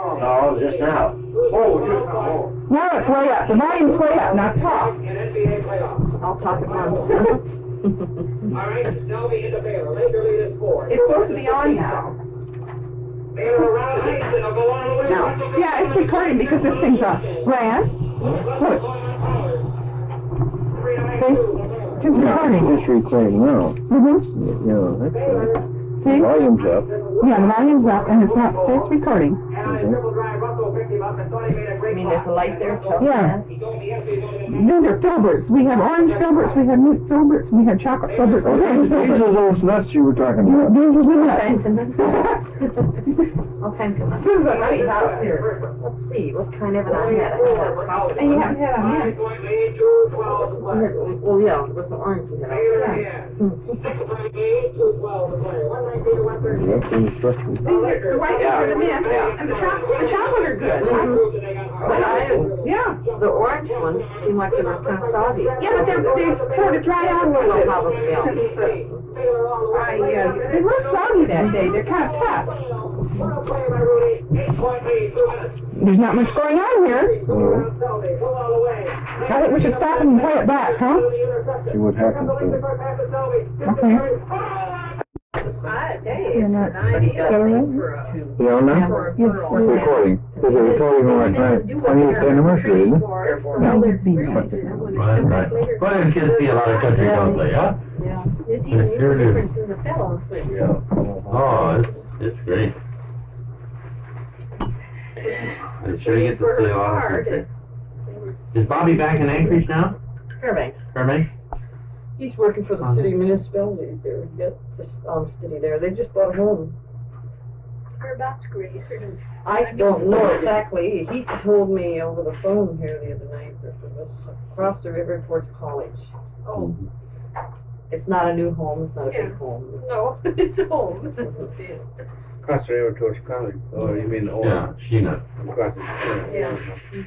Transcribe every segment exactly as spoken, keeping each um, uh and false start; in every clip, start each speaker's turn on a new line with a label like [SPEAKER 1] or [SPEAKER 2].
[SPEAKER 1] No, just now.
[SPEAKER 2] Oh, just now. Oh.
[SPEAKER 3] No, it's way up. The volume's way up. Now talk.
[SPEAKER 4] I'll talk at once.
[SPEAKER 5] All right, Selby into Baylor. Laker lead is four.
[SPEAKER 3] It's supposed to be on now.
[SPEAKER 5] Baylor around Hasten. I'll go on with
[SPEAKER 3] No. Yeah, it's recording because this thing's on. Rand? Look. See? It's recording.
[SPEAKER 1] It's recording now.
[SPEAKER 3] Mm-hmm.
[SPEAKER 1] Yeah, that's right.
[SPEAKER 3] See?
[SPEAKER 1] Volume's up.
[SPEAKER 3] Yeah, the volume's up and it's not, see, it's recording.
[SPEAKER 4] I mean, there's a light there, too.
[SPEAKER 3] Yeah. These are filberts. We have orange filberts, we have mint filberts, we have chocolate filberts.
[SPEAKER 1] Oh, these, these are those nuts you were talking about.
[SPEAKER 3] These are the nuts.
[SPEAKER 4] All kinds of nuts.
[SPEAKER 3] This is a nutty house here.
[SPEAKER 4] Let's see, what kind of an I had? I had
[SPEAKER 3] And you haven't had a mint.
[SPEAKER 4] Well, yeah, with the orange we had.
[SPEAKER 1] That's instructions.
[SPEAKER 3] These are the white ones are the mint, and the chocolate, the chocolate are good.
[SPEAKER 4] But I,
[SPEAKER 3] Yeah.
[SPEAKER 4] the orange ones seem like they were kind of soggy.
[SPEAKER 3] Yeah, but they're, they sort of dried out a little bit.
[SPEAKER 4] Probably, yeah.
[SPEAKER 3] Since the, I, uh, they were soggy that day. They're kind of tough. There's not much going on here.
[SPEAKER 1] No.
[SPEAKER 3] I think we should stop and play it back, huh?
[SPEAKER 1] See what happens then.
[SPEAKER 3] Okay. You're not, is that all right?
[SPEAKER 1] Yeah, now?
[SPEAKER 3] Yes,
[SPEAKER 1] It's recording. There's a recording on our twentieth anniversary, isn't it?
[SPEAKER 3] No, it'd be nice.
[SPEAKER 6] Right, right. Well, them kids see a lot of country, don't they, huh?
[SPEAKER 4] Yeah.
[SPEAKER 6] It's even a difference
[SPEAKER 4] in the fellows.
[SPEAKER 1] Yeah.
[SPEAKER 6] Oh, it's, it's great. I'm sure you get to see a lot of country. Is Bobby back in Anchorage now?
[SPEAKER 4] Fairbanks.
[SPEAKER 6] Fairbanks?
[SPEAKER 4] He's working for the city municipality there. Get this um, city there. They just bought a home.
[SPEAKER 7] Whereabouts, Grace? Or
[SPEAKER 4] I don't know exactly. He told me over the phone here the other night that it was across the river towards college.
[SPEAKER 7] Oh.
[SPEAKER 4] It's not a new home. It's not a
[SPEAKER 7] Yeah.
[SPEAKER 4] big home.
[SPEAKER 7] No, it's home.
[SPEAKER 2] Across the river towards college. Oh, you mean the old?
[SPEAKER 6] Yeah, Sheena.
[SPEAKER 2] Across the
[SPEAKER 7] Yeah.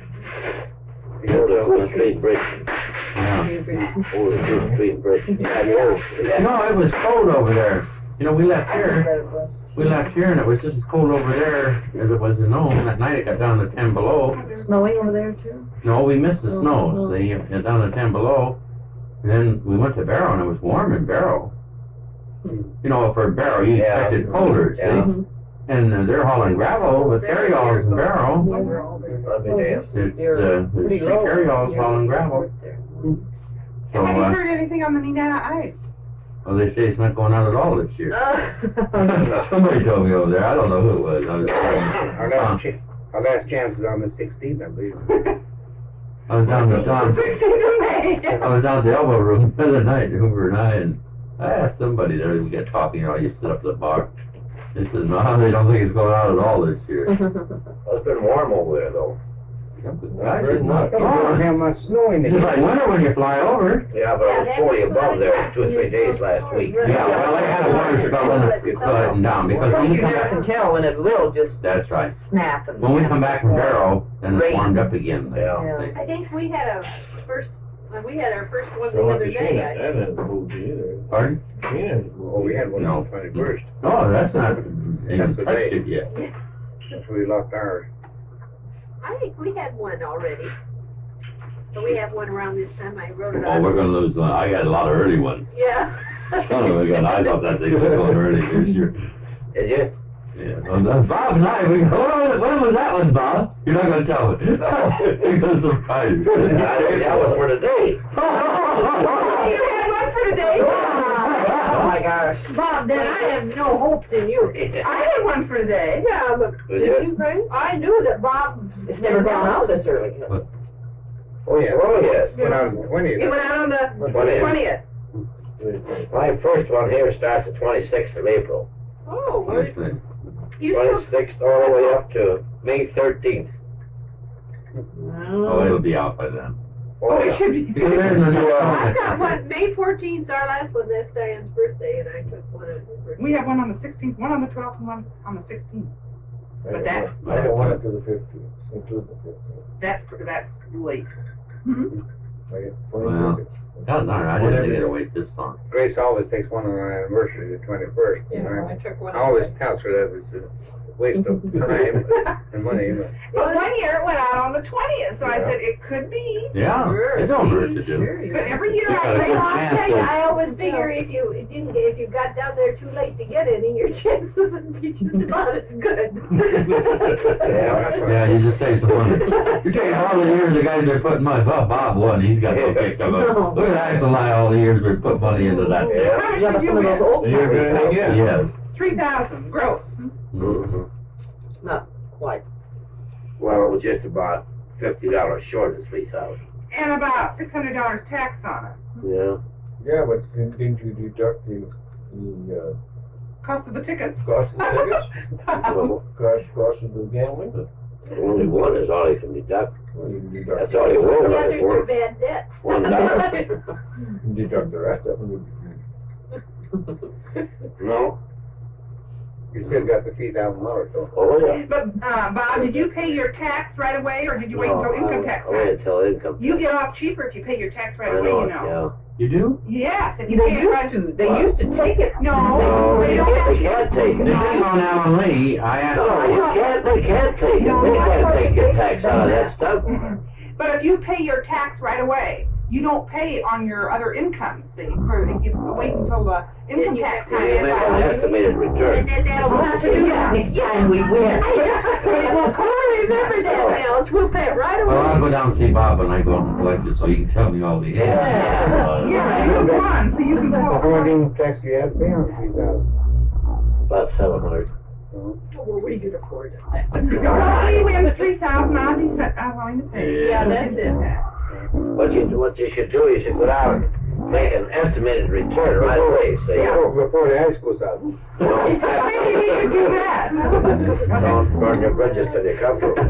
[SPEAKER 1] Over the Street Bridge.
[SPEAKER 6] Yeah.
[SPEAKER 1] Over the Street Bridge. Yeah, yeah.
[SPEAKER 6] No, it was cold over there. You know, we left here. We left here and it was just as cold over there as it was in Nome. That night it got down to ten below.
[SPEAKER 4] Snowing over there too?
[SPEAKER 6] No, we missed the
[SPEAKER 4] Oh,
[SPEAKER 6] snow.
[SPEAKER 4] oh.
[SPEAKER 6] So you got down to ten below. And then we went to Barrow and it was warm in Barrow. You know, for Barrow you
[SPEAKER 1] Yeah.
[SPEAKER 6] expected colder, see?
[SPEAKER 1] Yeah.
[SPEAKER 4] Mhm.
[SPEAKER 6] And uh, they're hauling gravel with carryalls in Barrow.
[SPEAKER 1] I'll be damned.
[SPEAKER 6] It's, uh,
[SPEAKER 4] Pretty
[SPEAKER 6] it's
[SPEAKER 4] low.
[SPEAKER 6] carryalls hauling gravel. So,
[SPEAKER 3] Have you
[SPEAKER 6] uh,
[SPEAKER 3] heard anything on the Nenana Ice?
[SPEAKER 6] well, they say it's not going out at all this year.
[SPEAKER 4] Uh,
[SPEAKER 6] Somebody told me over there. I don't know who it was. I was,
[SPEAKER 2] Our last,
[SPEAKER 6] uh,
[SPEAKER 2] ch- our last chance is on the sixteenth, I believe.
[SPEAKER 6] I was down to Tom.
[SPEAKER 3] sixteenth of May.
[SPEAKER 6] I was down at the elbow room the other night, Hoover and I, and I asked somebody there, we get talking, you know, you sit up at the bar. They said, no, they don't think it's going out at all this year.
[SPEAKER 1] It's been warm over there, though.
[SPEAKER 6] Gosh, it's not
[SPEAKER 2] We don't
[SPEAKER 6] gone.
[SPEAKER 2] have much snow in
[SPEAKER 6] It's just like
[SPEAKER 2] it.
[SPEAKER 6] winter when you fly over.
[SPEAKER 1] Yeah, but it was forty above there two or three days last week.
[SPEAKER 6] Yeah, well, they had a water spell in it, going down, because when
[SPEAKER 4] you
[SPEAKER 6] you come
[SPEAKER 4] never
[SPEAKER 6] back,
[SPEAKER 4] can tell when it will just
[SPEAKER 6] that's right.
[SPEAKER 4] snap. And
[SPEAKER 6] When we come back from Barrow, then it's
[SPEAKER 4] Rain.
[SPEAKER 6] warmed up again.
[SPEAKER 1] Yeah.
[SPEAKER 4] Yeah.
[SPEAKER 7] I think we had a first, uh, we had our first one the other day. I think.
[SPEAKER 1] hasn't moved either.
[SPEAKER 6] Pardon?
[SPEAKER 2] Oh, we had one on the twenty-first.
[SPEAKER 6] No, that's not, they haven't
[SPEAKER 2] That's the
[SPEAKER 6] touched
[SPEAKER 2] day.
[SPEAKER 6] it yet.
[SPEAKER 2] That's where we lost ours.
[SPEAKER 7] I think we had one already. But we have one around this time. I wrote it
[SPEAKER 6] Oh,
[SPEAKER 7] on.
[SPEAKER 6] we're gonna lose, one. I got a lot of early ones.
[SPEAKER 7] Yeah.
[SPEAKER 6] Son of a gun, I thought that thing was going early this year.
[SPEAKER 1] Did you?
[SPEAKER 6] Yeah, well, uh, Bob and I, we, when, when was that one, Bob? You're not gonna tell me. You're gonna surprise me.
[SPEAKER 1] That was for today.
[SPEAKER 3] You had one for today?
[SPEAKER 4] Oh my gosh.
[SPEAKER 7] Bob, then I have no hopes in you.
[SPEAKER 3] I had one for today.
[SPEAKER 7] Yeah, but
[SPEAKER 1] Did
[SPEAKER 7] did
[SPEAKER 1] you?
[SPEAKER 7] you, Frank? I knew that Bob.
[SPEAKER 4] It's never gone out this early.
[SPEAKER 2] Oh, yeah.
[SPEAKER 1] Oh, yes.
[SPEAKER 2] Went out on the twentieth.
[SPEAKER 3] It went out on the
[SPEAKER 1] Twentieth.
[SPEAKER 3] twentieth.
[SPEAKER 1] My first one here starts the twenty-sixth of April.
[SPEAKER 7] Oh,
[SPEAKER 6] What's that?
[SPEAKER 7] you took.
[SPEAKER 1] Twenty-sixth all the way up to May thirteenth.
[SPEAKER 6] Oh, it'll be out by then.
[SPEAKER 3] Oh, it should be.
[SPEAKER 6] Because there's no new
[SPEAKER 7] I got
[SPEAKER 6] one.
[SPEAKER 7] one, May fourteenth, our last one, that's Diane's birthday, and I took one on his birthday.
[SPEAKER 3] We have one on the sixteenth, one on the twelfth, and one on the sixteenth. But that's,
[SPEAKER 1] I don't want it to the fifteenth, include the fifteenth.
[SPEAKER 3] that's, that's late. Hmm?
[SPEAKER 6] Well, God darn, I didn't think it'd wait this long.
[SPEAKER 2] Grace always takes one on our anniversary, the twenty-first.
[SPEAKER 7] Yeah, I took one.
[SPEAKER 2] I always tells her that it's, uh, waste of time and money, but.
[SPEAKER 3] But one year it went out on the twentieth, so I
[SPEAKER 2] Yeah.
[SPEAKER 3] said it could be.
[SPEAKER 6] Yeah,
[SPEAKER 4] Sure,
[SPEAKER 6] it don't hurt to
[SPEAKER 4] sure,
[SPEAKER 6] do.
[SPEAKER 4] you
[SPEAKER 3] But
[SPEAKER 4] know.
[SPEAKER 3] every year
[SPEAKER 6] Yeah,
[SPEAKER 3] I
[SPEAKER 6] it's
[SPEAKER 3] say,
[SPEAKER 6] a
[SPEAKER 7] Well, I'll tell you,
[SPEAKER 6] chance.
[SPEAKER 7] I always figure if you it didn't get, if you got down there too late to get any, your chances would be just about as good.
[SPEAKER 6] Yeah, you just say some money. You're taking all the years the guy's been putting money, Bob, Bob won, he's got no kicked up.
[SPEAKER 4] No.
[SPEAKER 6] Look at Axel and I, all the years we put money into that.
[SPEAKER 2] Yeah.
[SPEAKER 3] How
[SPEAKER 4] Yeah,
[SPEAKER 3] much
[SPEAKER 4] but
[SPEAKER 3] did you
[SPEAKER 4] some of those
[SPEAKER 3] win?
[SPEAKER 4] old
[SPEAKER 2] You're good,
[SPEAKER 4] timers,
[SPEAKER 2] yeah.
[SPEAKER 6] Yes.
[SPEAKER 3] Three thousand, gross.
[SPEAKER 6] Mhm.
[SPEAKER 4] not quite.
[SPEAKER 8] Well, it was just about fifty dollars short of three thousand.
[SPEAKER 3] And about six hundred dollars tax on it.
[SPEAKER 8] Yeah.
[SPEAKER 2] Yeah, but didn't didn't you deduct the, the,
[SPEAKER 3] Cost of the tickets.
[SPEAKER 2] uh, cost of the tickets?
[SPEAKER 8] Well,
[SPEAKER 2] Cost, cost of the gambling?
[SPEAKER 8] only one is all you can deduct.
[SPEAKER 2] Well, you can deduct.
[SPEAKER 8] That's all you will.
[SPEAKER 7] The
[SPEAKER 8] Right,
[SPEAKER 7] others are
[SPEAKER 8] for
[SPEAKER 7] bad debts.
[SPEAKER 8] one dollar.
[SPEAKER 2] You can deduct the rest of them.
[SPEAKER 8] No?
[SPEAKER 2] You still got the three thousand dollars though.
[SPEAKER 8] Oh, yeah.
[SPEAKER 3] But, uh, Bob, did you pay your tax right away, or did you wait
[SPEAKER 8] No,
[SPEAKER 3] until income
[SPEAKER 8] I-
[SPEAKER 3] tax
[SPEAKER 8] I wait
[SPEAKER 3] time?
[SPEAKER 8] until income.
[SPEAKER 3] You get off cheaper if you pay your tax right
[SPEAKER 8] I
[SPEAKER 3] away,
[SPEAKER 8] know
[SPEAKER 3] you
[SPEAKER 8] it,
[SPEAKER 3] know.
[SPEAKER 6] You do?
[SPEAKER 3] Yes, if you
[SPEAKER 4] They
[SPEAKER 3] pay it right.
[SPEAKER 4] used to, they used to take it.
[SPEAKER 3] No,
[SPEAKER 8] No,
[SPEAKER 3] they
[SPEAKER 8] you
[SPEAKER 3] don't
[SPEAKER 8] can't,
[SPEAKER 3] have
[SPEAKER 8] they can't take
[SPEAKER 6] The
[SPEAKER 8] it.
[SPEAKER 6] thing on Alan Lee, I asked.
[SPEAKER 8] No, you can't, they can't take it.
[SPEAKER 3] No,
[SPEAKER 8] They
[SPEAKER 3] I
[SPEAKER 8] can't
[SPEAKER 3] thought
[SPEAKER 8] take
[SPEAKER 3] they
[SPEAKER 8] your
[SPEAKER 3] did
[SPEAKER 8] tax out of that stuff.
[SPEAKER 3] Mhm. But if you pay your tax right away, you don't pay it on your other income, see, for, if you wait until the income
[SPEAKER 7] you
[SPEAKER 3] tax
[SPEAKER 7] have to
[SPEAKER 3] time.
[SPEAKER 8] You
[SPEAKER 3] is
[SPEAKER 8] make
[SPEAKER 3] out.
[SPEAKER 8] an estimated
[SPEAKER 7] And
[SPEAKER 8] return.
[SPEAKER 7] then that'll
[SPEAKER 4] We'll have to do that next time we win.
[SPEAKER 7] Well, Corey, remember that now, we'll pay it right
[SPEAKER 6] Well, I'll
[SPEAKER 7] away.
[SPEAKER 6] go down and see Bob and I go out and collect it so you can tell me all the.
[SPEAKER 8] Yeah.
[SPEAKER 3] Yeah, you won, so you can
[SPEAKER 2] How
[SPEAKER 3] tell.
[SPEAKER 2] much income tax do you have to pay on three thousand?
[SPEAKER 8] About seven hundred.
[SPEAKER 7] Well, we could afford it.
[SPEAKER 3] Well, you win three thousand, I'll be, set- I'm willing to pay.
[SPEAKER 7] Yeah, that's it.
[SPEAKER 8] What you, what you should do, you should go down and make an estimated return right away, see?
[SPEAKER 2] Before, before the high school's out.
[SPEAKER 3] Maybe you should do that.
[SPEAKER 8] Don't burn your bridges till you come to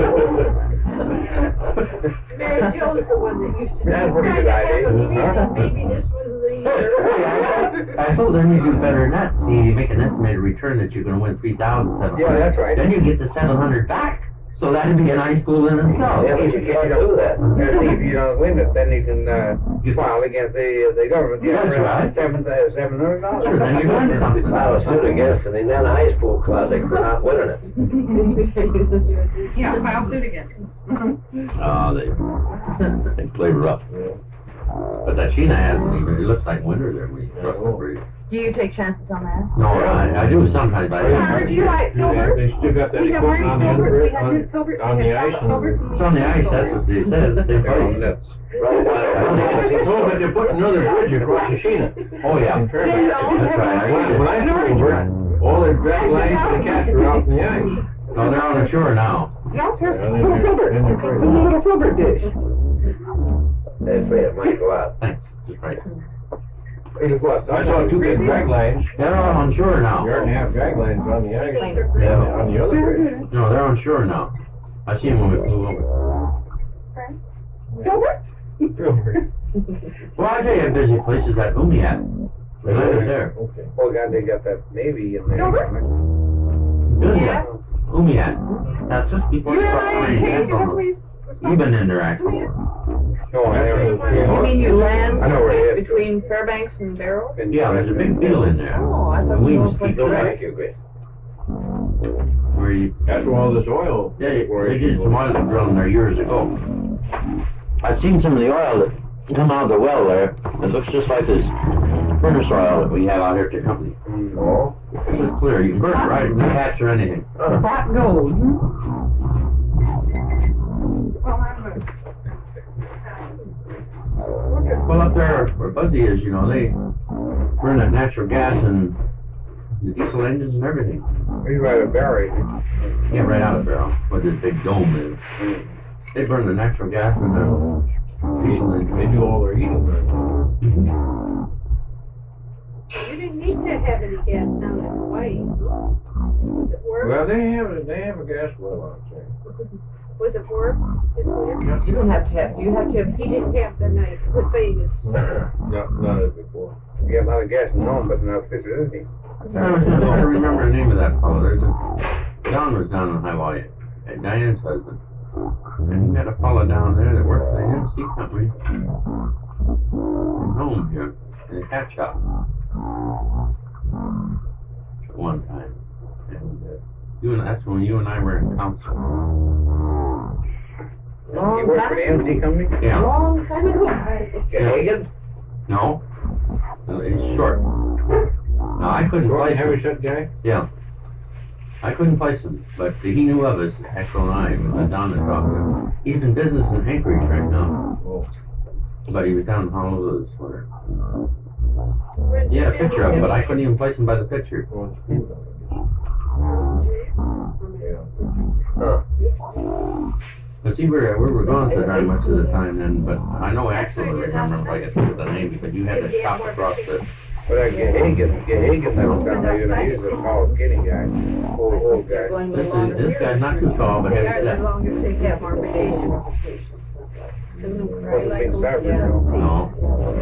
[SPEAKER 7] Mary Jo's the one that used to.
[SPEAKER 2] That's a pretty good idea. Huh?
[SPEAKER 7] Maybe this was the year.
[SPEAKER 6] I told them you do better than that, see, you make an estimated return that you're gonna win three thousand seven hundred.
[SPEAKER 2] Yeah, that's right.
[SPEAKER 6] Then you get the seven hundred back, so that'd be a nice pool in itself.
[SPEAKER 8] Yeah, but you can't do that.
[SPEAKER 2] And see, if you don't win it, then you can, uh, file against the, the government.
[SPEAKER 6] That's right.
[SPEAKER 2] Seven, uh, seven hundred dollars.
[SPEAKER 6] Sure, then you're doing something.
[SPEAKER 8] File a suit against the Indiana High School Classic for not winning it.
[SPEAKER 3] Yeah, file suit again.
[SPEAKER 6] Oh, they, they play rough. But that Sheena hasn't even, it looks like winter there, we cross the bridge.
[SPEAKER 4] Do you take chances on that?
[SPEAKER 6] No, I, I do sometimes, but I
[SPEAKER 3] Connor, do you like filberts?
[SPEAKER 2] They still got that
[SPEAKER 3] We have
[SPEAKER 2] equipment
[SPEAKER 3] orange
[SPEAKER 2] on the
[SPEAKER 3] filberts,
[SPEAKER 2] other,
[SPEAKER 3] we have
[SPEAKER 2] on,
[SPEAKER 3] mint filberts,
[SPEAKER 2] on
[SPEAKER 3] we
[SPEAKER 2] the
[SPEAKER 3] have
[SPEAKER 2] ice.
[SPEAKER 3] soft filberts, and we
[SPEAKER 6] it's on the ice, that's what they said, the same
[SPEAKER 2] They're on
[SPEAKER 6] place.
[SPEAKER 2] nuts.
[SPEAKER 8] Right, well,
[SPEAKER 2] Oh, but they're putting another bridge across the Sheena.
[SPEAKER 6] Oh, yeah.
[SPEAKER 2] In Fairbanks.
[SPEAKER 6] That's right.
[SPEAKER 2] When I- when I took over, all the drag lines for the cats were out in the ice.
[SPEAKER 6] Oh, they're on the shore now.
[SPEAKER 3] No, here's
[SPEAKER 2] Yeah,
[SPEAKER 3] little
[SPEAKER 2] they're-
[SPEAKER 3] filbert.
[SPEAKER 2] then they're
[SPEAKER 3] This
[SPEAKER 2] pretty-
[SPEAKER 3] is a little filbert dish.
[SPEAKER 8] they're afraid it might go out.
[SPEAKER 6] Thanks, just right.
[SPEAKER 2] It was, I saw two big drag lines,
[SPEAKER 6] They're all on shore now.
[SPEAKER 2] yard and a half drag lines on the ice,
[SPEAKER 6] Yeah.
[SPEAKER 2] on the other bridge.
[SPEAKER 6] No, they're on shore now. I seen them when we flew over.
[SPEAKER 3] Filbert?
[SPEAKER 6] Well, I tell you, busy places at Umiat. We landed there.
[SPEAKER 2] Okay. Oh, God, they got that Navy in there.
[SPEAKER 3] Filbert?
[SPEAKER 6] Good,
[SPEAKER 3] Yeah.
[SPEAKER 6] Umiat. That's just before
[SPEAKER 3] You
[SPEAKER 6] the
[SPEAKER 3] and I
[SPEAKER 6] rain.
[SPEAKER 3] came
[SPEAKER 6] That's
[SPEAKER 3] to the
[SPEAKER 6] almost-
[SPEAKER 3] police.
[SPEAKER 6] You've been in there actually.
[SPEAKER 2] No, I never.
[SPEAKER 4] You mean you land
[SPEAKER 2] I know where it is.
[SPEAKER 4] between Fairbanks and Barrow?
[SPEAKER 6] Yeah, there's a big field in there.
[SPEAKER 4] Oh, I thought
[SPEAKER 6] We
[SPEAKER 4] you
[SPEAKER 6] used to
[SPEAKER 4] went
[SPEAKER 6] keep going.
[SPEAKER 8] Thank you, Grace.
[SPEAKER 6] Where you,
[SPEAKER 2] That's where all this oil.
[SPEAKER 6] yeah, they did some oil drilling there years ago. I've seen some of the oil that come out of the well there. It looks just like this furnace oil that we have out here at the company.
[SPEAKER 2] Oh.
[SPEAKER 6] It's clear, you can burn it right in the hatch or anything.
[SPEAKER 4] Hot gold.
[SPEAKER 3] Well, I'm a-
[SPEAKER 6] Well, up there where Buzzy is, you know, they burn that natural gas and the diesel engines and everything.
[SPEAKER 2] We right at Barry.
[SPEAKER 6] Yeah, right out of there, where this big dome is. They burn the natural gas and the diesel engine.
[SPEAKER 2] They do all their heating there.
[SPEAKER 7] You didn't need to have any gas down in Hawaii. Was it work?
[SPEAKER 2] Well, they have, a- they have a gas well out there.
[SPEAKER 7] Was it work? This winter?
[SPEAKER 4] You don't have to have, you have to have
[SPEAKER 7] He
[SPEAKER 4] heated.
[SPEAKER 7] didn't have the night, the same as.
[SPEAKER 2] Not, not as before. We have a lot of gas in Nome, but not Fisher, isn't he?
[SPEAKER 6] I was just trying to remember the name of that fellow. There's a, John was down in Hawaii, and Diane's husband. And he had a fellow down there that worked for the N C company. In Nome here, in a cat shop. At one time. And, uh, You and, that's when you and I were in council.
[SPEAKER 4] Long
[SPEAKER 2] You work for the
[SPEAKER 4] time
[SPEAKER 2] M C company?
[SPEAKER 6] Yeah.
[SPEAKER 4] Long time ago.
[SPEAKER 8] Hagen?
[SPEAKER 6] No? It's short. No, I couldn't place him.
[SPEAKER 2] set guy?
[SPEAKER 6] Yeah. I couldn't place him, but he knew of us, Axel and I, uh, Don had talked to him. He's in business in Anchorage right now. But he was down in Honolulu this winter. He had a picture of him, but I couldn't even place him by the picture.
[SPEAKER 2] Huh.
[SPEAKER 6] But see, we were, we were gone so darn much of the time then, but I know Axel would remember if I get through the name, because you had to stop across the,
[SPEAKER 2] But I get Higgins, get Higgins, I was down there, you know, he's a tall, skinny guy, old, old guy.
[SPEAKER 4] Going a
[SPEAKER 6] this
[SPEAKER 4] little
[SPEAKER 6] is, this
[SPEAKER 4] longer.
[SPEAKER 6] guy's not too tall, but
[SPEAKER 7] They
[SPEAKER 6] heavy
[SPEAKER 7] are
[SPEAKER 6] set.
[SPEAKER 7] the longest they have more vacation.
[SPEAKER 2] Wasn't big cyber, you know.
[SPEAKER 6] No.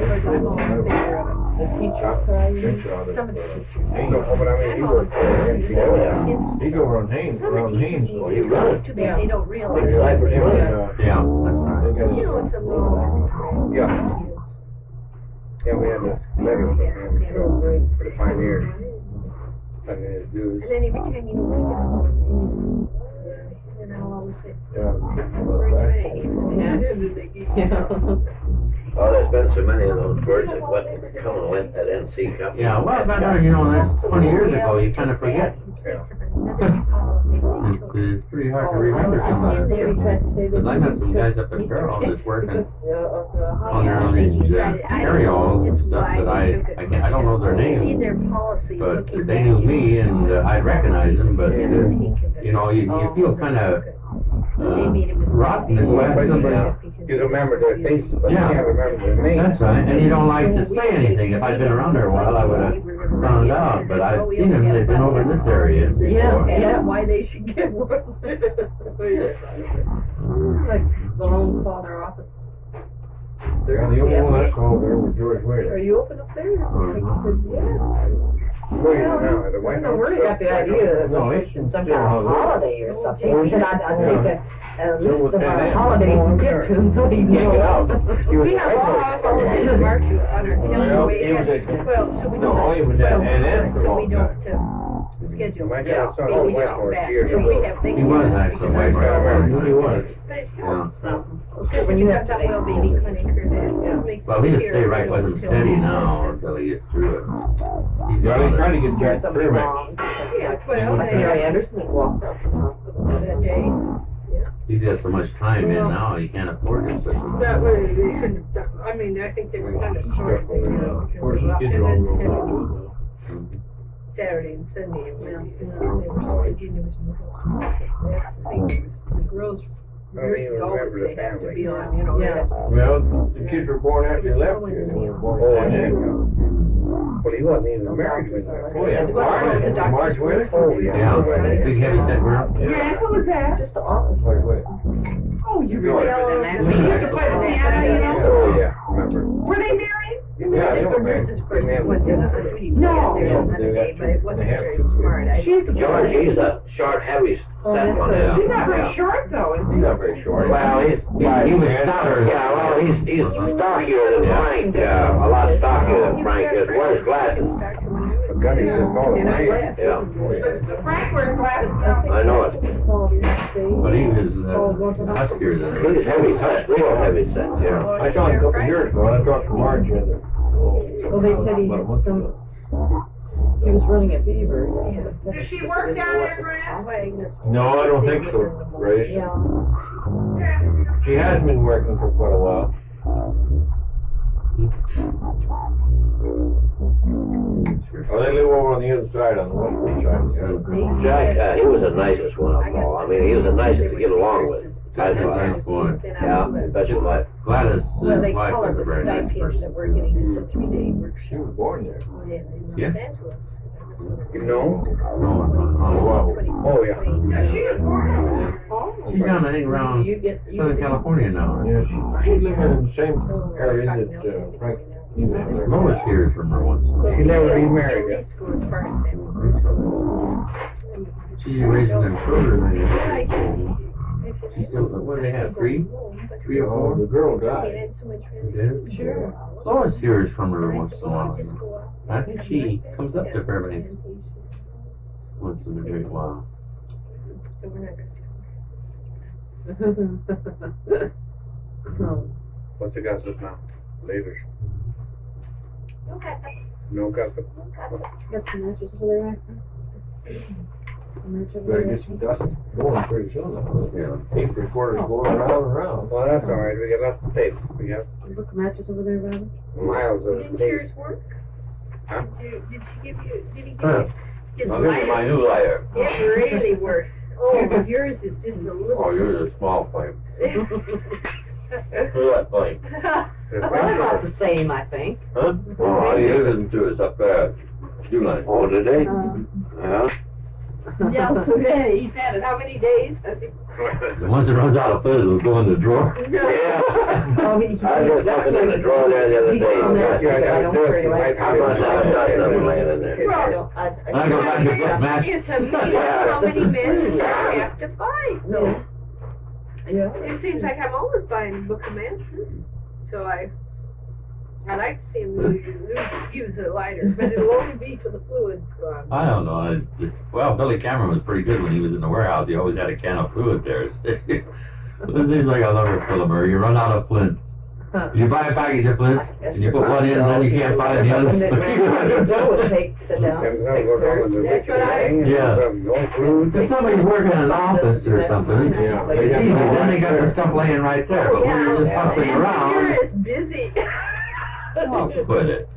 [SPEAKER 4] The teacher crying.
[SPEAKER 7] Some of the teachers.
[SPEAKER 2] No, but I mean, he worked for the M C company.
[SPEAKER 1] He's over on Haynes, around Haynes.
[SPEAKER 8] Oh, he runs.
[SPEAKER 7] Too bad they don't realize.
[SPEAKER 8] Big cyber, yeah.
[SPEAKER 6] Yeah, that's right.
[SPEAKER 7] You know, it's a little.
[SPEAKER 2] Yeah. Yeah, we had a letter from him, you know, for the pioneers. And his dues.
[SPEAKER 7] And then every time you know, we get all of them. And I'll always say, where'd you be?
[SPEAKER 8] Oh, there's been so many of those birds that went, come and went that N C company.
[SPEAKER 6] Yeah, well, back there, you know, that's twenty years ago, you kind of forget.
[SPEAKER 2] Yeah.
[SPEAKER 6] It's, it's pretty hard to remember some of that stuff. Because I met some guys up in Carroll that's working on their own these uh, carryalls and stuff that I, I can't, I don't know their
[SPEAKER 7] See
[SPEAKER 6] names.
[SPEAKER 7] their policy.
[SPEAKER 6] But
[SPEAKER 7] looking
[SPEAKER 6] they
[SPEAKER 7] back
[SPEAKER 6] knew
[SPEAKER 7] and-
[SPEAKER 6] me and uh, I'd recognize them, but,
[SPEAKER 7] Yeah,
[SPEAKER 6] uh,
[SPEAKER 7] they're taking the-
[SPEAKER 6] you know, you, you feel kind of,
[SPEAKER 7] They
[SPEAKER 6] uh,
[SPEAKER 7] made a mistake.
[SPEAKER 6] rotten in
[SPEAKER 2] Well, but
[SPEAKER 6] somebody.
[SPEAKER 2] you remember their faces, but you
[SPEAKER 6] Yeah.
[SPEAKER 2] can't remember their names.
[SPEAKER 6] That's right, and you don't like to say anything. If I'd been around there a while, I would have found out, but I've seen them, they've been over in this area
[SPEAKER 4] Yeah,
[SPEAKER 6] before.
[SPEAKER 4] yeah.
[SPEAKER 7] Why they should get one.
[SPEAKER 4] Like the lone father office.
[SPEAKER 1] The only one I saw there was George
[SPEAKER 4] Are
[SPEAKER 1] Wade.
[SPEAKER 4] you open up there? I said, yeah.
[SPEAKER 2] Where you now, at the
[SPEAKER 4] I
[SPEAKER 2] White
[SPEAKER 4] don't know where
[SPEAKER 2] House?
[SPEAKER 4] you got the idea that
[SPEAKER 1] No,
[SPEAKER 4] it's
[SPEAKER 1] it's
[SPEAKER 4] some
[SPEAKER 1] still
[SPEAKER 4] kind of
[SPEAKER 1] Hollywood.
[SPEAKER 4] holiday or something. We said I'd, I'd take a, a
[SPEAKER 1] So
[SPEAKER 4] list
[SPEAKER 1] was
[SPEAKER 4] of our
[SPEAKER 1] Pan Am.
[SPEAKER 4] holidays and give to him so he
[SPEAKER 1] Can't get out. He was
[SPEAKER 7] We have all our holidays in March under
[SPEAKER 1] Well,
[SPEAKER 7] calendar
[SPEAKER 1] he was
[SPEAKER 7] way.
[SPEAKER 1] at-
[SPEAKER 7] Well, so we
[SPEAKER 1] No,
[SPEAKER 7] don't.
[SPEAKER 1] he was at N N for a
[SPEAKER 7] So we
[SPEAKER 1] long
[SPEAKER 7] don't,
[SPEAKER 1] time.
[SPEAKER 7] uh, schedule.
[SPEAKER 2] My
[SPEAKER 7] Yeah,
[SPEAKER 2] dad saw
[SPEAKER 7] maybe
[SPEAKER 2] the
[SPEAKER 7] just
[SPEAKER 2] White
[SPEAKER 7] back.
[SPEAKER 2] Horse years
[SPEAKER 7] So we
[SPEAKER 2] ago.
[SPEAKER 7] have things.
[SPEAKER 6] He was actually White Horse.
[SPEAKER 1] He was.
[SPEAKER 7] But it's
[SPEAKER 6] Yeah.
[SPEAKER 7] Because when you have that well baby clinic or that, just makes.
[SPEAKER 6] Well, we
[SPEAKER 7] it
[SPEAKER 6] just stay
[SPEAKER 7] easier,
[SPEAKER 6] right
[SPEAKER 7] you
[SPEAKER 6] with
[SPEAKER 7] know,
[SPEAKER 6] him
[SPEAKER 7] till-
[SPEAKER 6] steady now until he gets through it. He's
[SPEAKER 1] Yeah,
[SPEAKER 6] got
[SPEAKER 1] they
[SPEAKER 6] it.
[SPEAKER 1] tried to get
[SPEAKER 4] Hear
[SPEAKER 1] Jack
[SPEAKER 4] something
[SPEAKER 1] Fairbanks.
[SPEAKER 4] wrong.
[SPEAKER 7] Yeah, well,
[SPEAKER 4] Like
[SPEAKER 7] they-
[SPEAKER 4] Mary Anderson had walked out to the hospital.
[SPEAKER 7] That day.
[SPEAKER 6] He's got so much time in now, he can't afford to sit him.
[SPEAKER 7] That way, they couldn't have done, I mean, I think they were kind of short, they, you know.
[SPEAKER 1] Of course, the kids are all grown up.
[SPEAKER 7] Saturday and Sunday, well, you know, they were so, again, there was no. That's the thing, it was, the girls,
[SPEAKER 2] I don't even
[SPEAKER 7] nurses always
[SPEAKER 2] remember the
[SPEAKER 7] say have to
[SPEAKER 2] family.
[SPEAKER 7] be on, you know, they
[SPEAKER 4] Yeah.
[SPEAKER 7] had to-
[SPEAKER 1] Well, the kids were born after he left here. They were born
[SPEAKER 2] Oh,
[SPEAKER 1] in
[SPEAKER 2] yeah.
[SPEAKER 1] San Diego.
[SPEAKER 2] Well, he wasn't even married when that.
[SPEAKER 1] Oh, yeah.
[SPEAKER 7] Well, the doctors
[SPEAKER 1] March
[SPEAKER 7] were-
[SPEAKER 1] with?
[SPEAKER 2] Oh, yeah.
[SPEAKER 6] Yeah, big heavy set girl.
[SPEAKER 3] Yeah, who was that?
[SPEAKER 4] Just the office.
[SPEAKER 1] March with.
[SPEAKER 3] Oh, you remember them. We used to play the piano, you know?
[SPEAKER 2] Oh, yeah, remember.
[SPEAKER 3] Were they married?
[SPEAKER 1] Yeah, they were married.
[SPEAKER 7] Nurses, of course, they went to the duty.
[SPEAKER 3] No.
[SPEAKER 7] There on that day, but it wasn't very smart. I-
[SPEAKER 3] She's the
[SPEAKER 8] George, he's a short, heavy set one.
[SPEAKER 6] Yeah.
[SPEAKER 3] He's not very short though, is
[SPEAKER 1] He's
[SPEAKER 3] he?
[SPEAKER 1] not very short.
[SPEAKER 8] Well, he's,
[SPEAKER 6] He, he was stouter.
[SPEAKER 8] yeah, well, he's, he's stockier than Frank, uh, a lot stockier than Frank is. Wears glasses.
[SPEAKER 2] But Gunny said, call him
[SPEAKER 7] And I
[SPEAKER 2] Ryan.
[SPEAKER 7] left.
[SPEAKER 8] Yeah,
[SPEAKER 3] Frank wears glasses.
[SPEAKER 8] I know it.
[SPEAKER 6] But he was uh, huskier than her.
[SPEAKER 8] He's heavy set, real heavy set, yeah.
[SPEAKER 1] I saw him a couple of years ago, and I talked to Marge the other.
[SPEAKER 4] Well, they said he had some, he was running a fever.
[SPEAKER 3] Does she work down there, Grant?
[SPEAKER 1] No, I don't think so, Grace.
[SPEAKER 4] Yeah.
[SPEAKER 1] She has been working for quite a while. Oh, they live over on the other side, on the western side. Yeah.
[SPEAKER 8] Jack, uh, he was the nicest one of all. I mean, he was the nicest to get along with. I thought.
[SPEAKER 6] Nice boy.
[SPEAKER 8] Yeah, bet you might.
[SPEAKER 6] Gladys,
[SPEAKER 7] Well, they
[SPEAKER 6] his wife,
[SPEAKER 7] call
[SPEAKER 6] was
[SPEAKER 7] it
[SPEAKER 6] a
[SPEAKER 7] the
[SPEAKER 6] very nice
[SPEAKER 7] stipend
[SPEAKER 6] person.
[SPEAKER 7] that we're getting, it's a three-day
[SPEAKER 1] She
[SPEAKER 7] workshop.
[SPEAKER 1] was born there.
[SPEAKER 7] in
[SPEAKER 6] Yeah.
[SPEAKER 7] Los Angeles.
[SPEAKER 2] You know?
[SPEAKER 6] No, on Oahu.
[SPEAKER 2] Oh, yeah.
[SPEAKER 3] Yeah, she was born there.
[SPEAKER 6] She's down, I think, around
[SPEAKER 4] You get, you
[SPEAKER 6] Southern
[SPEAKER 4] get-
[SPEAKER 6] California now.
[SPEAKER 1] Yeah, she, she lived in the same area that uh, Frank, he lived there.
[SPEAKER 6] Lois hears from her once. in a while.
[SPEAKER 2] She never remarried yet.
[SPEAKER 7] School as far as San Francisco.
[SPEAKER 6] She's raising them children. I
[SPEAKER 7] I
[SPEAKER 6] guess.
[SPEAKER 7] said,
[SPEAKER 6] She's still, what do they have, three? Three or
[SPEAKER 1] Oh,
[SPEAKER 6] four?
[SPEAKER 1] the girl
[SPEAKER 7] It
[SPEAKER 1] died.
[SPEAKER 7] had so much
[SPEAKER 6] Did?
[SPEAKER 7] Sure.
[SPEAKER 6] Lois hears from her once in a
[SPEAKER 7] Well,
[SPEAKER 6] while.
[SPEAKER 7] I'll just go up.
[SPEAKER 6] I think she comes up to Fairbanks once in a great while.
[SPEAKER 7] So we're not gonna
[SPEAKER 4] Oh,
[SPEAKER 2] What's the gossip now? Later.
[SPEAKER 7] do no gossip,
[SPEAKER 2] No gossip.
[SPEAKER 7] no gossip.
[SPEAKER 4] got some matches over there, right? Match over
[SPEAKER 1] Better
[SPEAKER 4] there.
[SPEAKER 1] get some dust going pretty soon. though.
[SPEAKER 6] Yeah.
[SPEAKER 1] Tape recorder's going around and around.
[SPEAKER 2] Well, that's all right. We got lots of tape. We got
[SPEAKER 4] Book matches over there, Robin?
[SPEAKER 2] miles of
[SPEAKER 7] Didn't
[SPEAKER 2] tape.
[SPEAKER 7] yours work?
[SPEAKER 2] Huh?
[SPEAKER 7] Did you, did she give you, did he give
[SPEAKER 6] Huh.
[SPEAKER 7] you his
[SPEAKER 6] I'll give you my
[SPEAKER 7] lighter?
[SPEAKER 6] new lighter.
[SPEAKER 7] It really works. Oh, but yours is just a little.
[SPEAKER 6] Oh, yours is a small pipe. Through that pipe.
[SPEAKER 2] The
[SPEAKER 4] Well,
[SPEAKER 2] flames
[SPEAKER 4] about
[SPEAKER 2] are-
[SPEAKER 4] the same, I think.
[SPEAKER 6] Huh? Oh, he isn't to us up there. You like.
[SPEAKER 8] Oh, did they?
[SPEAKER 4] Uh,
[SPEAKER 8] Yeah.
[SPEAKER 7] Yeah, so yeah, he's had it how many days? I think.
[SPEAKER 6] Once it runs out of fizz, it'll go in the drawer.
[SPEAKER 8] Yeah.
[SPEAKER 4] Oh, he-
[SPEAKER 8] I was just looking in the drawer there the other
[SPEAKER 4] He
[SPEAKER 8] day.
[SPEAKER 4] found that,
[SPEAKER 2] Yeah, I got
[SPEAKER 4] I don't
[SPEAKER 2] this.
[SPEAKER 4] very
[SPEAKER 2] You
[SPEAKER 4] like.
[SPEAKER 2] might
[SPEAKER 8] I must have done something laying in there.
[SPEAKER 4] I don't, I.
[SPEAKER 6] I go back to flip match.
[SPEAKER 7] It's amazing
[SPEAKER 8] Yeah.
[SPEAKER 7] how many matches I have to buy.
[SPEAKER 4] No. Yeah.
[SPEAKER 7] It seems like I'm always buying a book of matches. So I, I like to see him use, use a lighter, but it'll only be till the fluid's gone.
[SPEAKER 6] I don't know. I, it, well, Billy Cameron was pretty good when he was in the warehouse. He always had a can of fluid there. It seems like I love her filler. You run out of flints. You buy a package of flints, and you put one in, and then you can't find the other.
[SPEAKER 4] That would take, sit down.
[SPEAKER 2] Them some go down with the
[SPEAKER 7] That's what I-
[SPEAKER 2] hanging,
[SPEAKER 6] Yeah.
[SPEAKER 2] some no food.
[SPEAKER 6] If somebody's working in an office or something,
[SPEAKER 1] Yeah.
[SPEAKER 6] it's easy. Then they got the stuff laying right there. But when you're just
[SPEAKER 7] Yeah.
[SPEAKER 6] hustling
[SPEAKER 7] And
[SPEAKER 6] around,
[SPEAKER 7] you're as busy.
[SPEAKER 6] oh, quit it.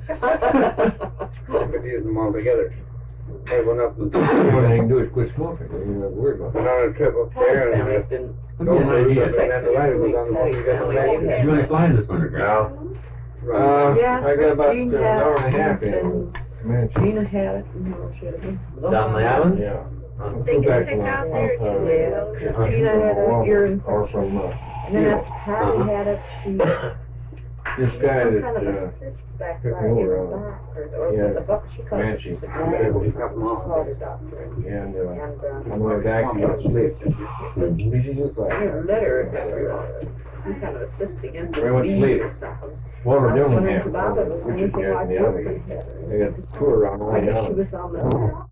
[SPEAKER 2] Could use them all together. Have one up.
[SPEAKER 1] The only thing you can do is quit smoking. You don't have to worry about
[SPEAKER 2] Went
[SPEAKER 1] it.
[SPEAKER 2] on a trip up there and uh,
[SPEAKER 6] That'd
[SPEAKER 2] no
[SPEAKER 6] be an
[SPEAKER 2] food,
[SPEAKER 6] idea.
[SPEAKER 2] and then the lighter goes on the phone, you got the lighter.
[SPEAKER 6] You really flying this winter, Grant?
[SPEAKER 1] Uh,
[SPEAKER 4] Yeah,
[SPEAKER 1] I got about
[SPEAKER 4] Gene
[SPEAKER 1] an
[SPEAKER 4] had
[SPEAKER 1] hour and a
[SPEAKER 4] it,
[SPEAKER 1] half in.
[SPEAKER 4] and
[SPEAKER 1] Man,
[SPEAKER 4] Gina had it, and no shit.
[SPEAKER 6] Down the island?
[SPEAKER 1] yeah.
[SPEAKER 7] They
[SPEAKER 1] Go
[SPEAKER 7] get
[SPEAKER 1] back
[SPEAKER 7] sick
[SPEAKER 1] one.
[SPEAKER 7] out there too.
[SPEAKER 4] Yeah.
[SPEAKER 7] as well.
[SPEAKER 4] Gina had an ear
[SPEAKER 1] Or
[SPEAKER 4] infection.
[SPEAKER 1] from, uh,
[SPEAKER 4] And then after Patty had it, she.
[SPEAKER 1] this guy
[SPEAKER 4] some
[SPEAKER 1] that,
[SPEAKER 4] kind of a
[SPEAKER 1] uh,
[SPEAKER 4] cyst back
[SPEAKER 1] took
[SPEAKER 4] by
[SPEAKER 1] me over
[SPEAKER 4] your
[SPEAKER 1] on it.
[SPEAKER 4] back, or, or
[SPEAKER 1] Yeah.
[SPEAKER 4] the butt she cut.
[SPEAKER 1] Manchi.
[SPEAKER 4] She said,
[SPEAKER 2] Yeah,
[SPEAKER 4] "Dad,
[SPEAKER 2] we cut them off.
[SPEAKER 4] call the doctor." And,
[SPEAKER 1] and, uh,
[SPEAKER 4] uh,
[SPEAKER 1] on the way back, he got sleep. He's just like,
[SPEAKER 4] I had a letter, uh, some kind of a cyst against
[SPEAKER 1] We
[SPEAKER 4] the
[SPEAKER 1] went to
[SPEAKER 4] knee
[SPEAKER 1] sleep.
[SPEAKER 4] or something.
[SPEAKER 1] what we're doing
[SPEAKER 4] Went
[SPEAKER 1] here,
[SPEAKER 4] into Bob, it was
[SPEAKER 1] Richard
[SPEAKER 4] anything
[SPEAKER 1] got
[SPEAKER 4] like
[SPEAKER 1] in the
[SPEAKER 4] what
[SPEAKER 1] alley.
[SPEAKER 4] we had.
[SPEAKER 1] They got the tour around the
[SPEAKER 4] I
[SPEAKER 1] way
[SPEAKER 4] guess she
[SPEAKER 1] down.
[SPEAKER 4] was on the.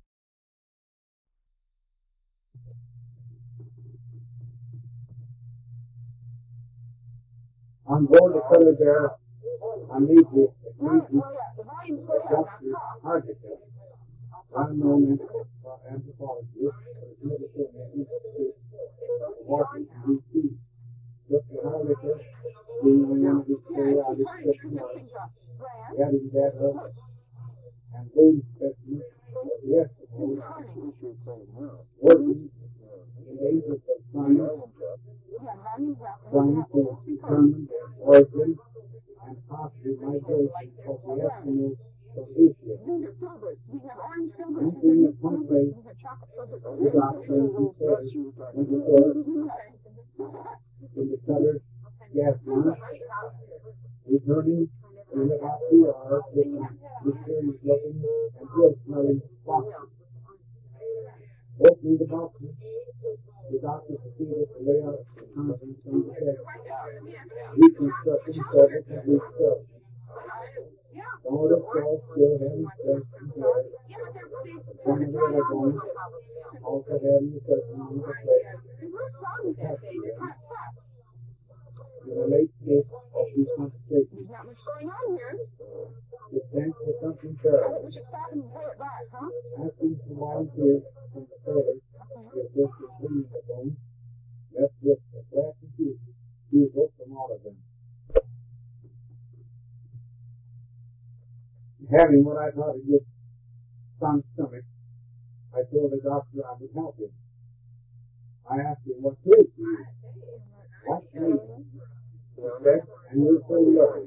[SPEAKER 9] On board the Curly Bear, I meet with Doctor Hardiker, well-known anthropologist for the Medical Institute of Washington, D C Doctor Hardiker, being one of his periodic specimens, gathering data and bone specimens of the Eskimos, working in the interest of science, trying to determine the origin and possible migration of the Eskimos from Asia. Entering the country, the doctor, as he says, went to work in the Cutter's gas mask, returning in about two hours with mysterious looking and ill-smelling boxes. Opening the boxes, the doctor proceeded to lay out the contents on the desk, reconstructing several complete cells. Some of the cells still having stress and hair, some of the other bones also having a certain amount of flesh attached to them. In a late stage of decompensation, the tank for something terrible. Asking for volunteers from the sailors to assist in cleaning the bones, left with a flat refusal from all of them. Having what I thought a good sound stomach, I told the doctor I would help him. I asked him what food to use. What food? He said, and you're so lucky.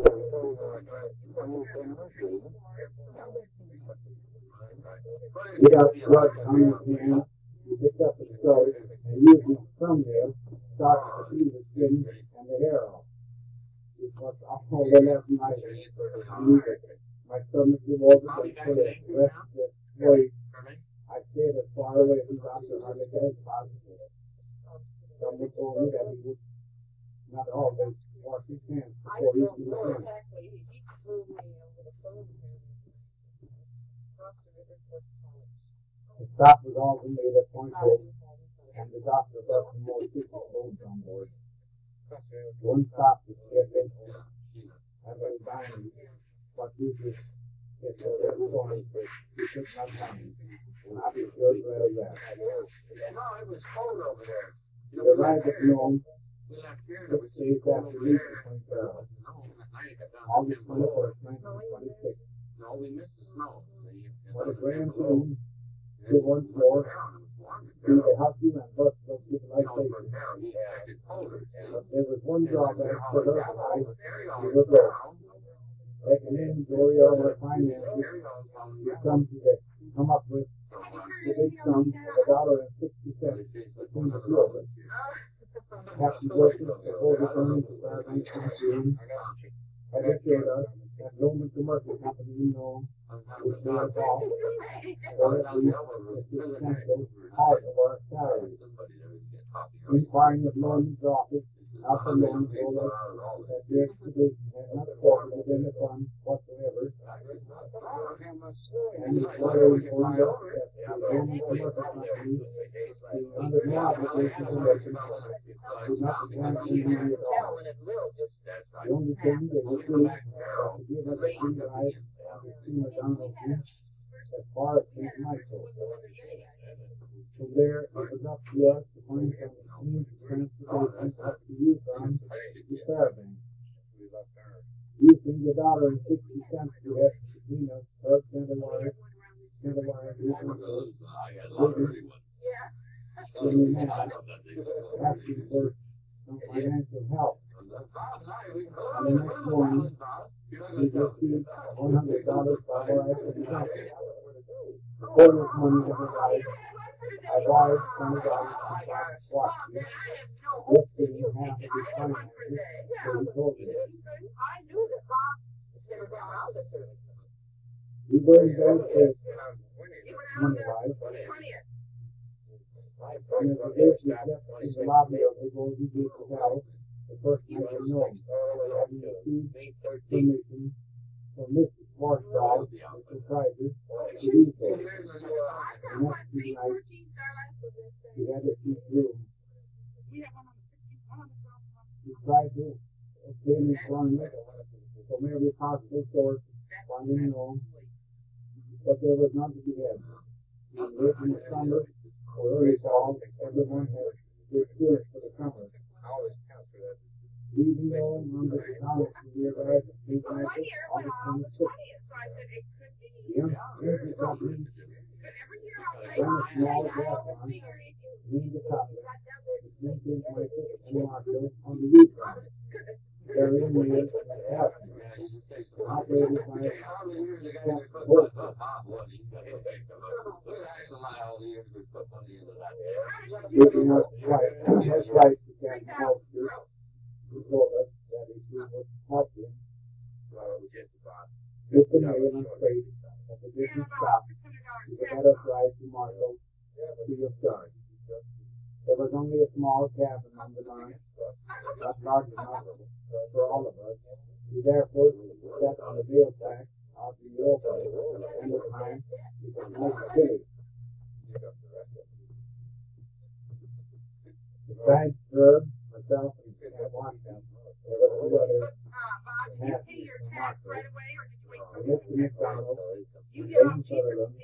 [SPEAKER 9] Without blood on his hand, he picked up the skull and used his thumbnail to start to see the skin and the hair off. It was all the last night. I knew that my stomach revolted and for the rest of the voyage, I stayed as far away from Doctor Hardiker as possible. Someone told me that he would not always wash his hands before eating the food. The stop was all we made at Point Hope, and the doctor brought some more people boats on board. One stopped to get in, and was dying, but we just get the rest going, we took my time, and I was sure glad of that. We arrived at Nome six days after reaching Point Barrow, August twenty-first, nineteen twenty-six. What a grand scene, to once more, through the husky and bustling civilization. But there was one drawback for her eyes, we were broke. Like an inventory of our finances, we come to the, come up with the big sum of a dollar and sixty cents between the two of us. Captain Wilson, before returning to our nineteen June, had assured us that Roman Commercial Company in Nome would pay us off, or at least a substantial part of our salaries. Inquiring of Norman's office, Alpha Norman told us that the expedition had not fallen within the fund whatsoever, and the lawyer informed us that the Roman Commercial Company, being under no obligation to listen, would not grant any money at all. The only thing they would do was to give us a free ride on the steamer Donaldson as far as Saint Michael. From there, it was up to us to find some means of transportation up to Yukon to Fairbanks. Using the dollar and sixty cents we had between us, Bud Cantawire, Cantawire, Yukon Road, Wiggins, Jimmy Mann, asking for some financial help. And the next morning, we received one hundred dollars by our expedition. Before this money was arrived, I borrowed twenty dollars from Bob Watkins, listing half of his finances, so he told me. We were in bad shape, money-wise, and as the day we left in the lobby of the Golden Gate Hotel, the first night in Nome, having received permission from Mister Forstall, the proprietor, to do so. The next two nights, we had a cheap room. We tried to obtain employment from every possible source while in Nome, but there was none to be had. Late in the summer or early fall, everyone had their tours for the summer. Leaving Nome on the Donaldson, we arrived at Saint Michael August twenty-sixth. The young Energy Company ran a small gas line named the Copper between Saint Michael and Marshall on the Yukon. Therein we lived in the Captain, operated by Captain Bolton. Giving us flight, his flight to Captain Bolton, who told us that if we would help him, with the mail and freight at the business stop, he would let us ride to Marshall free of charge. There was only a small cabin on the line, not large enough for all of us. We therefore sat on the mail sack out in the open, and at times it was most chilly. Besides Herb, myself, and Cat Washington, there were two others passengers from Marshall, Mister McDonald, James Sutherland,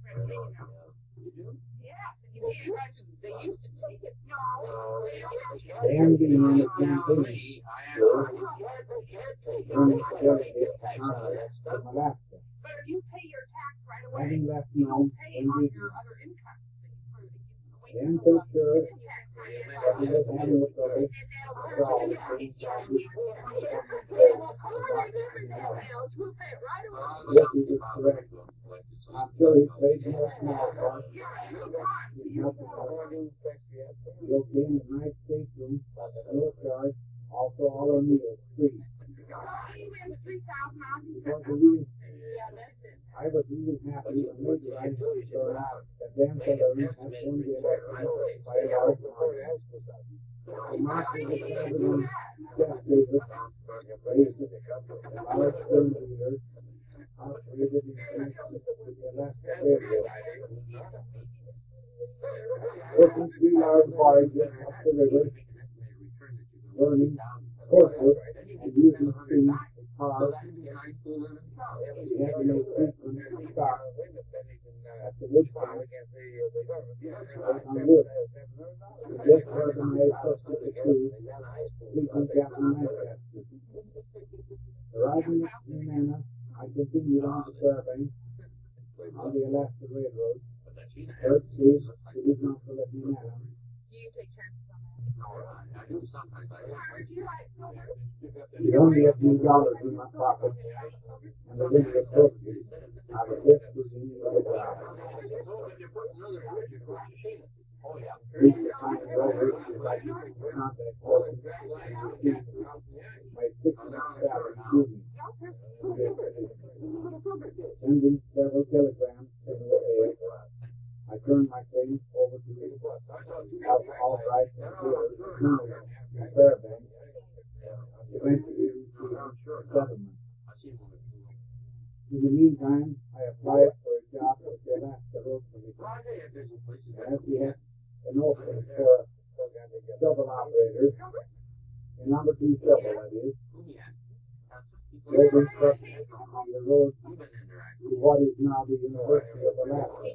[SPEAKER 9] Dan Bean and the campaign were running delegates to Congress from Alaska. Having left Nome in April, Dan took care that he was having a trouble for all the things that he Yes, he was correct. Until he played more small part, he helped us. He obtained a nice stateroom, no charge, also all our meals free. Because the reason I was really happy when we realized that Dan Sutherland had one day by a large margin. The master of the cabin, Jeff Davis, raised it, and our stern leaders operated in connection with the Alaska Railroad. Working three large barges up the river, learning horses and using steam for cars. We had to make frequent stops at the wood pile on wood. We just organized us with the crew, sleeping Captain Lancaster. Arriving at Nenana, I continued on to Fairbanks on the Alaska Railroad. Eric says he did not select Nenana. He only had two dollars in my pocket, and the winter approached me. I was desperate in the other job. Reached the time of over if I could contact Horton and receive my six-month salary to me. Sending several telegrams to the mail, I turned my claims over to Albright and Taylor in Fairbanks, eventually receiving settlement. In the meantime, I applied for a job at the Alaska Road Commission. As we had an opening for a shovel operator, a number two shovel, that is, loading trucks on the road to what is now the University of Alaska.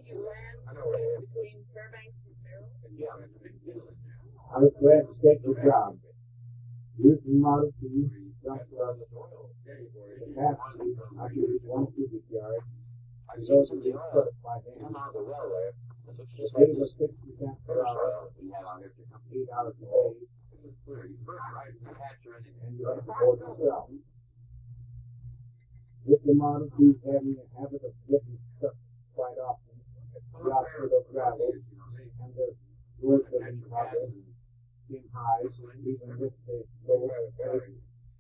[SPEAKER 9] I was glad to take the job. Using Model T, dump truck, capacity, I used one cubic yard, results in being cut by hand. The pay was sixty cents per hour, eight hours a day, and you had to board yourself. With the Model T having a habit of getting stuck quite often, the output of gravel and the road building progress came high, even with the slow pace.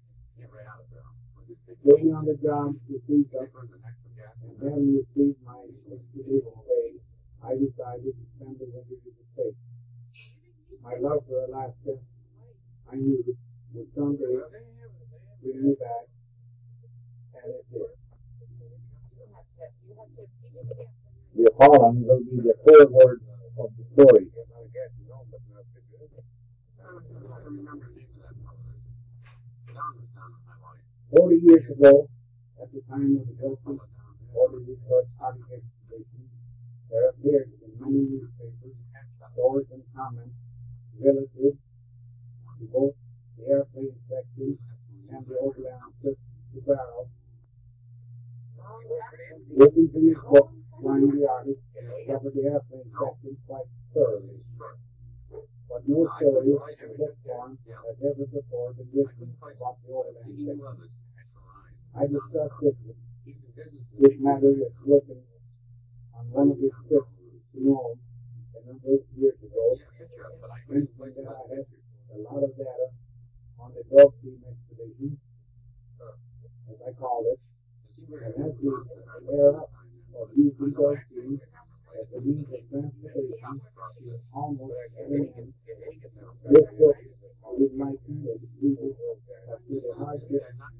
[SPEAKER 9] Getting on the job to speak up, and having received my expedition pay, I decided to spend the winter in the States. My love for Alaska, I knew, would someday bring me back, and it did. The following will be the foreword of the story. Forty years ago, at the time of the Gulfport Orderly Short Arctic Expedition, there appeared in many newspapers stories and comments relative to both the airplane section and the overland trip to Barrow. Looking to these books, Flying the Arctic covered the airplane section quite thoroughly. But no story in book form has ever before been written about the overland section. I discussed this with this matter with Wilkins on one of his trips to Nome a number of years ago, mentioning that I had a lot of data on the Gulf Stream expedition, as I called it, and as the era of using Gulf Stream as a means of transportation is almost at an end. This book is likened as readers to the hardship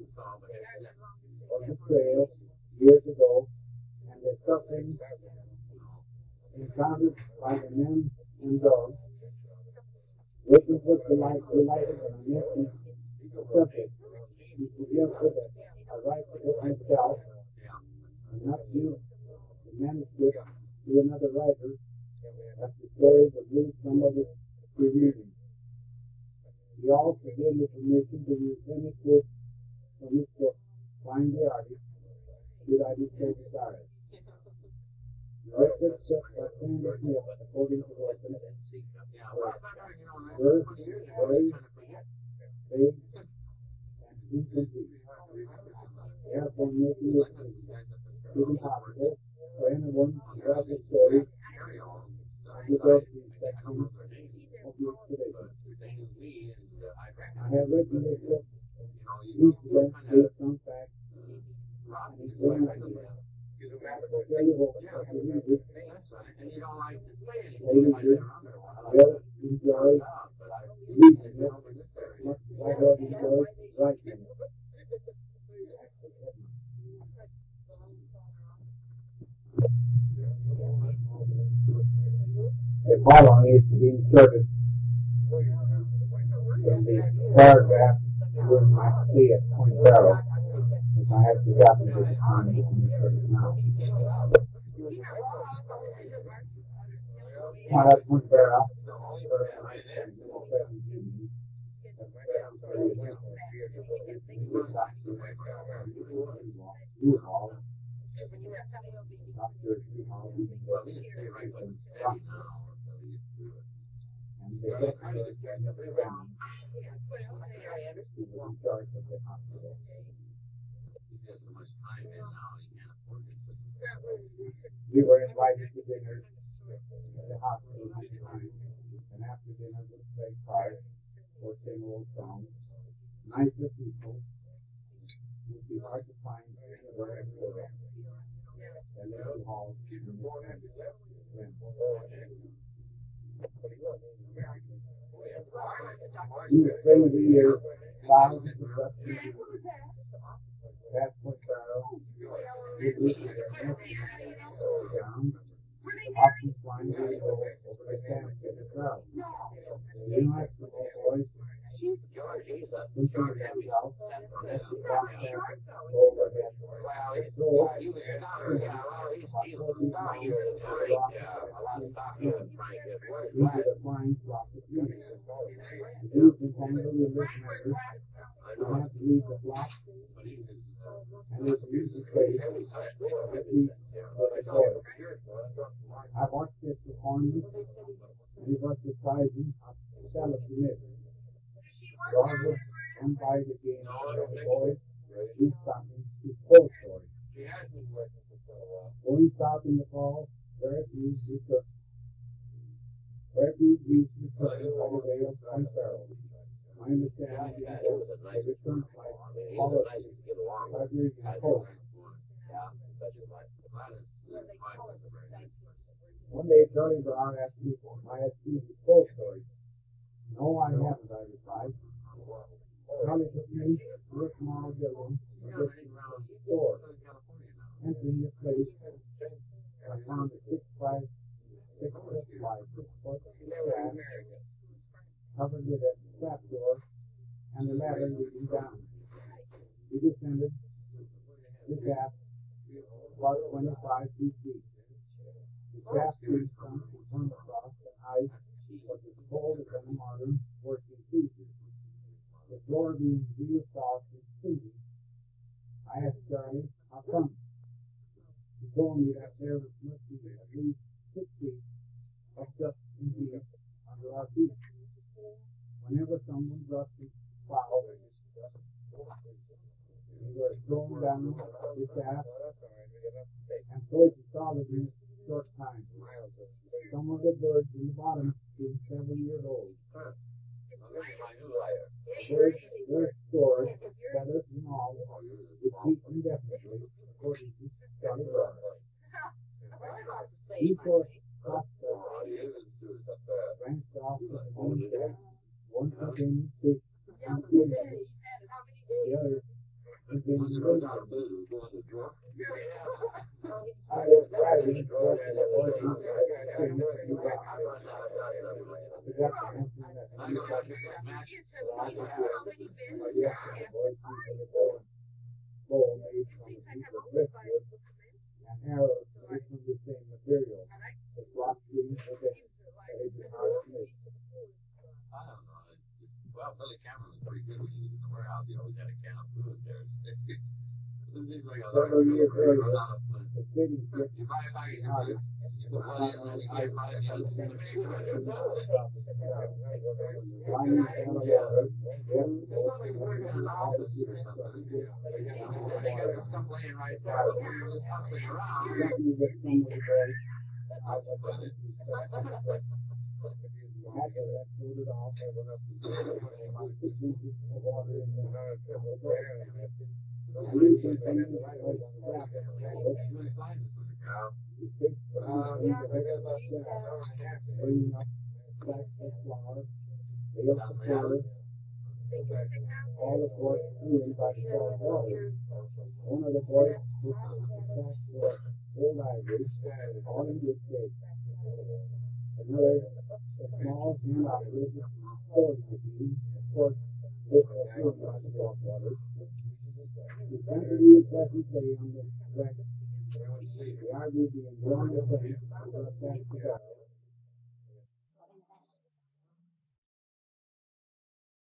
[SPEAKER 9] of the trail years ago and the suffering encountered by the men and dogs. Wilkins was delight, delighted when I mentioned the subject. He suggested that I write the book myself and not give the manuscript to another writer, as the story would lose some of its reading. He also gave me permission to use any quotes from his book, Flying the Arctic, should I be so desired. The record set by Sanders Smith, according to Wilson, was verse, very vague, and incomplete. Therefore, making it even possible for anyone to write the story of the Gulf Stream section of the expedition. I have written this book, each event based on facts, and explained ideas. I will tell you what I read it. Ladies, will enjoy reading it, much as I have enjoyed writing it. If from the paragraph with my stay at Point Barrow, which I had forgotten at the time of the church now. While at Point Barrow, and they get to the charge of the hospital. We were invited to dinner at the hospital this time, and after dinner we played cards or sing old songs. Nicer people would be hard to find anywhere in the world. And little halls in the in the spring of the year, thousands of Western people past Point Barrow, we visited their nest down, often flying the eagle over the camp in the crowd. The young Eskimo boys pushing themselves as the box passed overhead. So, into the flying flock of bees. The bees entangled in this matter, you have to leave the flock, and it's usually played that we for the toil. I watched this performance, and it was surprising how self-admitted. Robert and by the game of the boys, these stockings to full story. Going south in the fall, very few return. Very few bees return by the way of Point Barrow. My understanding is that the return flight follows Siberian coast. One day Charlie Brown asked me if I had seen the full story. No, I haven't, I replied. Charlie took me to a small building and looked around the store. Entering the place, I found a six by six foot by six foot slab covered with a trap door and a ladder leading down. We descended. The shaft was twenty-five feet deep. The shaft reached from the permafrost and ice was as cold as any modern working feature. The floor being real soft and clean. I asked Charlie, how come? He told me that there was must be at least six feet of dust and heat under our feet. Whenever someone brushed his plow, we were thrown down the shaft and frozen solid in a short time. Some of the birds in the bottom being several years old. Birds were stored, feathers and all, with heat indefinitely, according to Charlie Brown. These were prospects branched off the main shaft, one containing fish and fish, the other containing lizards. I was driving towards the origin of the thing to rock. I forgot to mention that we got the match along with the yes, the boys using the bow bow made from a piece of driftwood and arrows made from the same material. The rock being the bait that is hard to make.
[SPEAKER 6] I don't know. Well, Billy Cameron was pretty good when he was in the warehouse. He always had a can of food there.
[SPEAKER 9] Several years earlier, the city flipped
[SPEAKER 6] You buy it back, you
[SPEAKER 9] hard.
[SPEAKER 6] You put money in it, you get money out of it.
[SPEAKER 9] Lining down the water,
[SPEAKER 6] Somebody working in an office or something. They got this stuff laying right there. You're just hustling around.
[SPEAKER 9] company with some of the boys out of the had to have cooled off about six inches of water in the and these were things like crap. The fish behind the bringing up sacks of flour, bales of flour, all the boys threw by salt water. One of the boys took the sack for old ivory, all in good shape. Another, a small hand operated sewing machine, about the salt water. The center of the impression say on the record, the I read the environmental thing, that's the